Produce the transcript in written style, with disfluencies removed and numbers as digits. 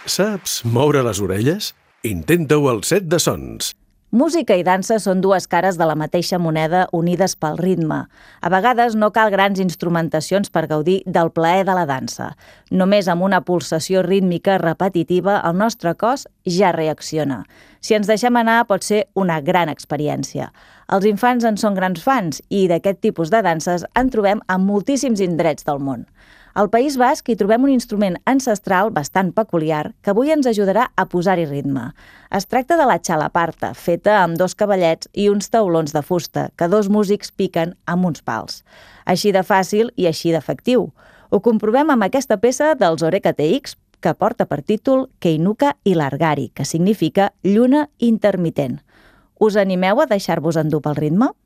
Saps moure les orelles? Intenta-ho al set de sons. Música i dansa són dues cares de la mateixa moneda unides pel ritme. A vegades no cal grans instrumentacions per gaudir del plaer de la dansa. Només amb una pulsació rítmica repetitiva el nostre cos ja reacciona. Si ens deixem anar pot ser una gran experiència. Els infants en són grans fans i d'aquest tipus de danses en trobem a moltíssims indrets del món. Al País Basc hi trobem un instrument ancestral bastant peculiar que avui ens ajudarà a posar-hi ritme. Es tracta de la xalaparta, feta amb 2 cavallets i uns taulons de fusta que 2 músics piquen amb uns pals. Així de fàcil i així d'efectiu. Ho comprovem amb aquesta peça dels Oreca TX que porta per títol Keinuka Ilargari, que significa lluna intermitent. Us animeu a deixar-vos endur pel ritme?